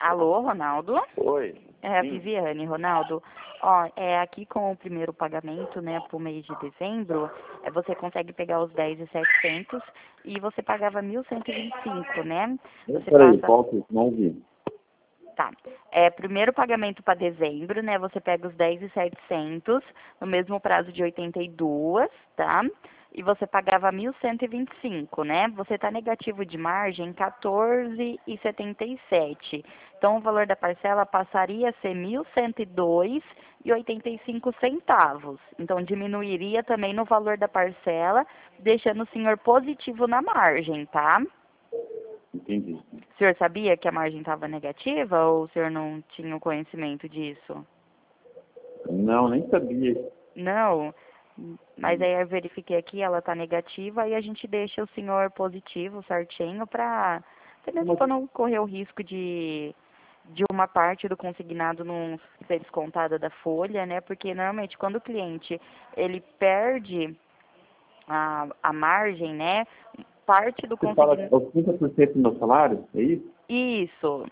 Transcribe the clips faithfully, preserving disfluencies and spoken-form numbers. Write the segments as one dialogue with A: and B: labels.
A: Alô, Ronaldo?
B: Oi.
A: É a
B: Sim.
A: Viviane, Ronaldo. Ó, é aqui com o primeiro pagamento, né, pro mês de dezembro, é, você consegue pegar os dez mil e setecentos e você pagava mil cento e vinte e cinco, né? Você
B: Peraí,
A: passa...
B: qual que não ouvi?
A: Tá. É, primeiro pagamento para dezembro, né? Você pega os dez mil e setecentos no mesmo prazo de oitenta e dois, tá? E você pagava mil cento e vinte e cinco, né? Você tá negativo de margem quatorze vírgula setenta e sete. Então o valor da parcela passaria a ser mil cento e dois vírgula oitenta e cinco centavos. Então diminuiria também no valor da parcela, deixando o senhor positivo na margem, tá?
B: Entendi.
A: O senhor sabia que a margem estava negativa ou o senhor não tinha o conhecimento disso?
B: Não, nem sabia.
A: Não, mas aí eu verifiquei aqui, ela está negativa e a gente deixa o senhor positivo certinho para até mesmo para não correr o risco de, de uma parte do consignado não ser descontada da folha, né? Porque normalmente quando o cliente ele perde a, a margem, né? Parte do
B: Você fala
A: consignado.
B: os trinta por cento do meu salário, é isso?
A: Isso.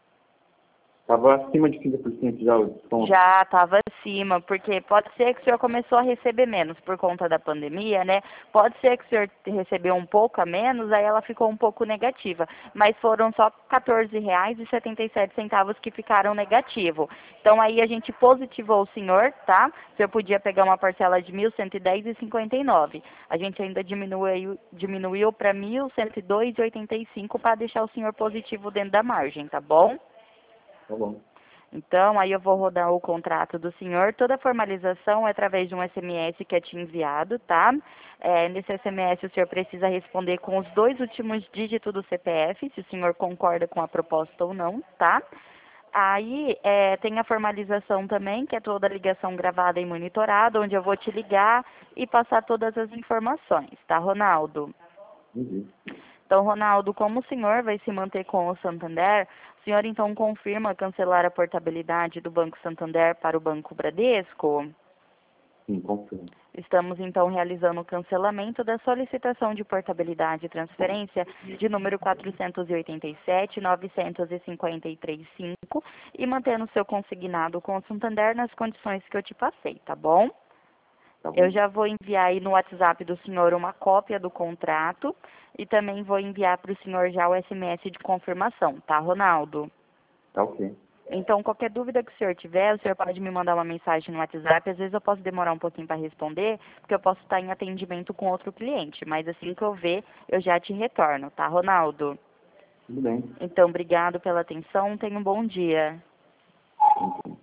B: Estava acima de trinta por cento já o desconto.
A: Já estava acima, porque pode ser que o senhor começou a receber menos por conta da pandemia, né? Pode ser que o senhor recebeu um pouco a menos, aí ela ficou um pouco negativa. Mas foram só quatorze reais e setenta e sete centavos que ficaram negativo. Então aí a gente positivou o senhor, tá? O senhor podia pegar uma parcela de mil cento e dez reais e cinquenta e nove centavos. A gente ainda diminuiu, diminuiu para mil cento e dois reais e oitenta e cinco centavos para deixar o senhor positivo dentro da margem, tá bom?
B: Tá bom.
A: Então, aí eu vou rodar o contrato do senhor. Toda a formalização é através de um S M S que é te enviado, tá? É, nesse S M S o senhor precisa responder com os dois últimos dígitos do C P F, se o senhor concorda com a proposta ou não, tá? Aí é, tem a formalização também, que é toda a ligação gravada e monitorada, onde eu vou te ligar e passar todas as informações, tá, Ronaldo?
B: Entendi.
A: Então, Ronaldo, como o senhor vai se manter com o Santander, o senhor então confirma cancelar a portabilidade do Banco Santander para o Banco Bradesco?
B: Sim, confirmo.
A: Estamos então realizando o cancelamento da solicitação de portabilidade e transferência de número quatrocentos e oitenta e sete, novecentos e cinquenta e três, cinco e mantendo o seu consignado com o Santander nas condições que eu te passei, tá bom?
B: Tá bom.
A: Eu já vou enviar aí no WhatsApp do senhor uma cópia do contrato e também vou enviar para o senhor já o S M S de confirmação, tá, Ronaldo?
B: Tá ok.
A: Então, qualquer dúvida que o senhor tiver, o senhor pode me mandar uma mensagem no WhatsApp. Às vezes eu posso demorar um pouquinho para responder, porque eu posso estar em atendimento com outro cliente. Mas assim que eu ver, eu já te retorno, tá, Ronaldo?
B: Tudo bem.
A: Então, obrigado pela atenção. Tenha um bom dia.
B: Entendi.